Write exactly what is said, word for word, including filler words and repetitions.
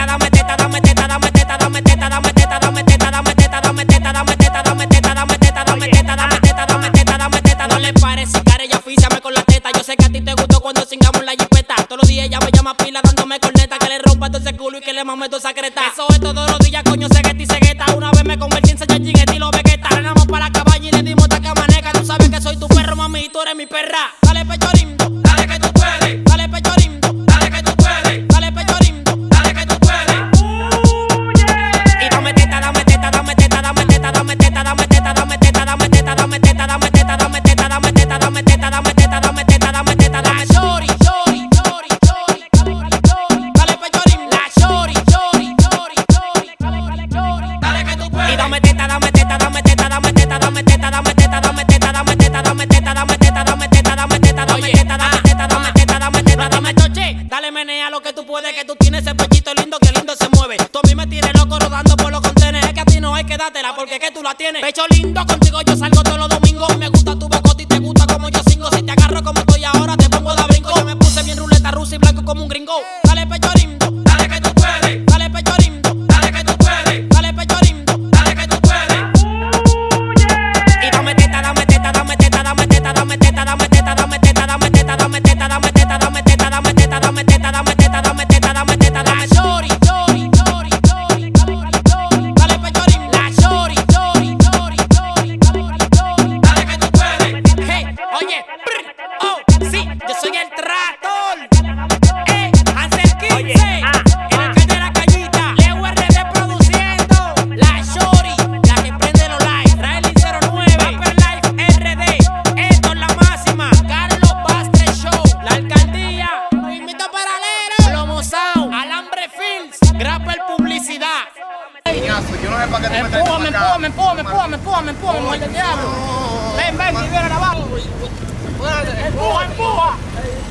teta, dame teta, dame teta, dame teta, dame teta, dame teta, dame teta, dame teta, dame teta, dame teta, dame teta, dame teta, dame teta, dame teta, dame teta, dame teta. No le pares, cara, ella oficiame con la teta. Yo sé que a ti te gustó cuando singamos la jipeta. Todos los días ella me llama pila dándome corneta. Que le rompa todo ese culo y que le mame toda esa creta. Eso es todos los días, coño, cegueta y cegueta. Una vez me convertí en Saiyajin estilo Vegeta. Frenamos para la cabaña y le dimos taca maneca. Tú sabes que soy tu perro, mami, y tú eres mi perra. Dale pecho lindo, dale que tú puedes. Dale pecho lindo, dale que tú puedes. Dale pecho lindo, dale que tú puedes. Y dame teta, dame teta, dame teta, dame teta, dame teta, dame teta, dame teta, dame teta, dame teta, dame teta, dame teta, dame teta, dame teta, dame teta, dame teta, dame teta, dame shorty, shorty, shorty, shorty. Dale pecho lindo, la shorty, shorty, shorty, shorty. Dale que tú puedes. Y dame teta, dame teta, dame teta, dame teta, dame teta, dame teta, dame teta, dame teta, dame teta, dame teta, dame teta, dame teta, dame teta, dame teta, dame teta, dame teta, dame choche. Dale menea lo que tú puedes, que tú tienes ese pechito lindo, que lindo se mueve. Tú a mí me tienes loco rodando por los contenes. Es que a ti no hay que dártela porque es que tú la tienes. Pecho lindo, contigo yo salgo todos los domingos. Me gusta tu bocota y te gusta como yo singo. Si te agarro como estoy ahora, te pongo de brinco. Yo me puse bien ruleta rusa y blanco como un gringo. Dale pecho lindo, dale que tú puedes. Dale pecho lindo, dale que tú puedes. Dale pecho lindo, dale que tú puedes. Y dame teta, dame teta, dame teta, dame teta, dame teta, dame teta, dame teta, dame teta, dame teta, dame teta, dame teta, dame teta, dame teta, dame teta, dame teta, dame teta, dame shorty, shorty, shorty, shorty. Dale pecho lindo, la shorty, shorty, shorty, shorty. Dale que tú puedes. Hey, oye, brr, oh, sí, yo soy el Trator. Eh, Hansel quince, en el calle de la callita. Leo R D produciendo. La shorty, la que prende los live. Riley cero nueve, Vapor Life R D. Esto es la máxima. Carlos Bastre Show. La alcaldía. Movimiento paralelo. Plomo Sound. Alambre Films. Grapper Publicidad. Coñazo, yo no sé para qué tú me traes Empújame, para acá. empújame, empújame, empújame, empújame, empújame, mujer del diablo. Ven, ven, que viene abajo. Empuja, empuja.